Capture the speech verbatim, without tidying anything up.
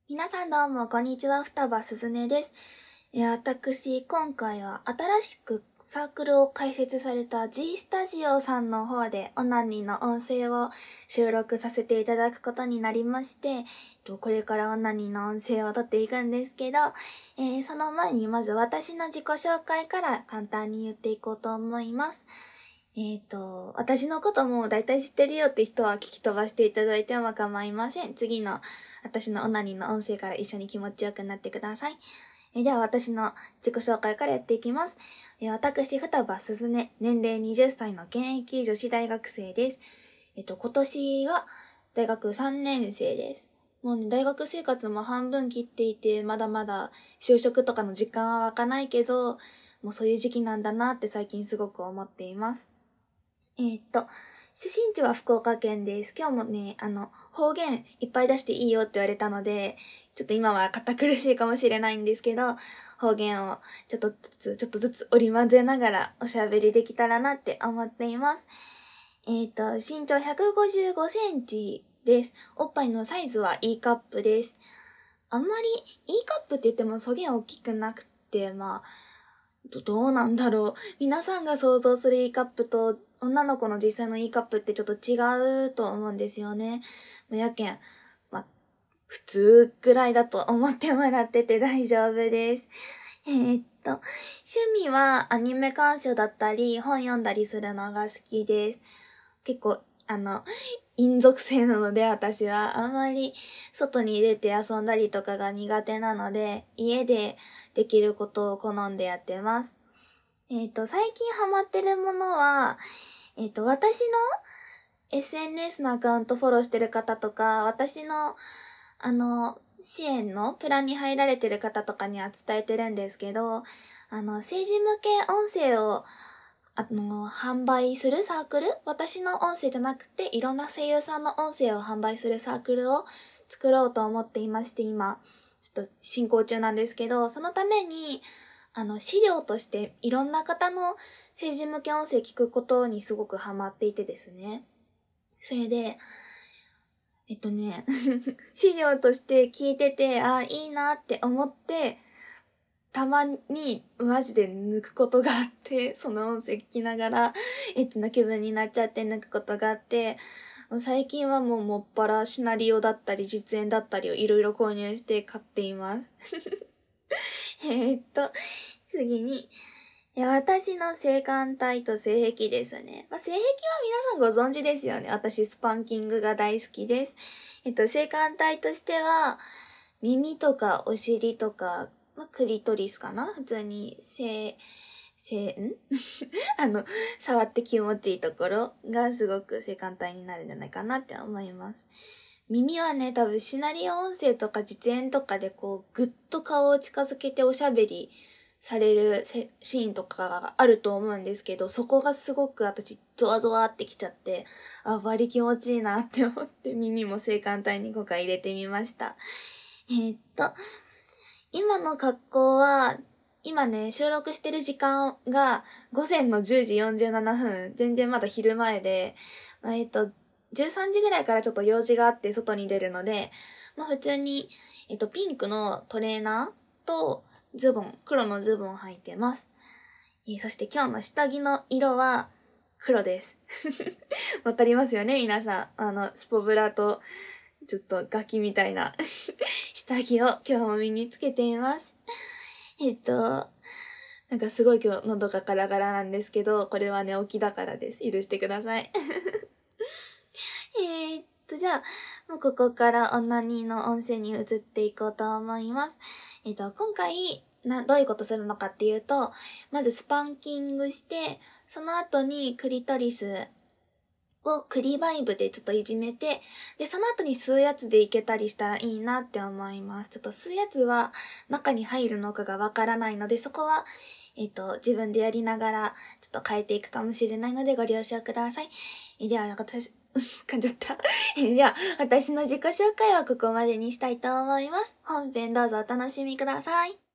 皆さんどうも、こんにちは。双葉すずねです。えー私、今回は新しくサークルを開設された G スタジオさんの方でオナニーの音声を収録させていただくことになりまして、えっとこれからオナニーの音声を撮っていくんですけど、えーその前にまず私の自己紹介から簡単に言っていこうと思います。えっと、私のことも大体知ってるよって人は聞き飛ばしていただいても構いません。次の私のオナニーの音声から一緒に気持ちよくなってください。えでは私の自己紹介からやっていきます。え私、双葉すずね、年齢はたちの現役女子大学生です。えっと、今年が大学さんねん生です。もうね、大学生活も半分切っていて、まだまだ就職とかの時間は湧かないけど、もうそういう時期なんだなって最近すごく思っています。えーっと、出身地は福岡県です。今日もね、あの、方言いっぱい出していいよって言われたので、ちょっと今は堅苦しいかもしれないんですけど、方言をちょっとずつ、ちょっとずつ織り交ぜながらおしゃべりできたらなって思っています。えーっと、身長ひゃくごじゅうごセンチです。おっぱいのサイズは E カップです。あんまり E カップって言ってもそげん大きくなくて、まあ、どどうなんだろう。皆さんが想像する E カップと女の子の実際の E カップってちょっと違うと思うんですよね。まあやけん、まあ、普通くらいだと思ってもらってて大丈夫です。えーっと、趣味はアニメ鑑賞だったり、本読んだりするのが好きです。結構、あの、陰属性なので私はあまり外に出て遊んだりとかが苦手なので、家でできることを好んでやってます。えっと、最近ハマってるものは、えっと、私の エスエヌエス のアカウントフォローしてる方とか、私の、あの、支援のプランに入られてる方とかには伝えてるんですけど、あの、政治向け音声を、あの、販売するサークル、私の音声じゃなくて、いろんな声優さんの音声を販売するサークルを作ろうと思っていまして、今、ちょっと進行中なんですけど、そのために、あの、資料としていろんな方の政治向け音声聞くことにすごくハマっていてですね。それで、えっとね、資料として聞いてて、あ、いいなって思って、たまにマジで抜くことがあって、その音声聞きながら、エッチな気分になっちゃって抜くことがあって、最近はもうもっぱらシナリオだったり実演だったりをいろいろ購入して買っています。えーっと、次に、いや私の性感帯と性癖ですね。まあ、性癖は皆さんご存知ですよね。私スパンキングが大好きです。えっと、性感帯としては、耳とかお尻とか、まあ、クリトリスかな普通に、性、性、んあの、触って気持ちいいところがすごく性感帯になるんじゃないかなって思います。耳はね、多分シナリオ音声とか実演とかでこう、ぐっと顔を近づけておしゃべりされるシーンとかがあると思うんですけど、そこがすごく私、ゾワゾワってきちゃって、あ、バリ気持ちいいなって思って耳も性感帯に今回入れてみました。えーっと、今の格好は、今ね、収録してる時間が午前のじゅうじよんじゅうななふん、全然まだ昼前で、まあえっと、じゅうさんじぐらいからちょっと用事があって外に出るので、まあ普通に、えっと、ピンクのトレーナーとズボン、黒のズボンを履いてます。えーそして今日の下着の色は黒です。わかりますよね皆さん。あの、スポブラと、ちょっとガキみたいな下着を今日も身につけています。えっと、なんかすごい今日喉がガラガラなんですけど、これは寝起きだからです。許してください。えーっと、じゃあ、もうここからオナニーの音声に移っていこうと思います。えっと、今回、な、どういうことするのかっていうと、まずスパンキングして、その後にクリトリスをクリバイブでちょっといじめて、で、その後に吸うやつでいけたりしたらいいなって思います。ちょっと吸うやつは中に入るのかがわからないので、そこは、えっと、自分でやりながら、ちょっと変えていくかもしれないのでご了承ください。えでは、私、噛んじゃった。えでは、私の自己紹介はここまでにしたいと思います。本編どうぞお楽しみください。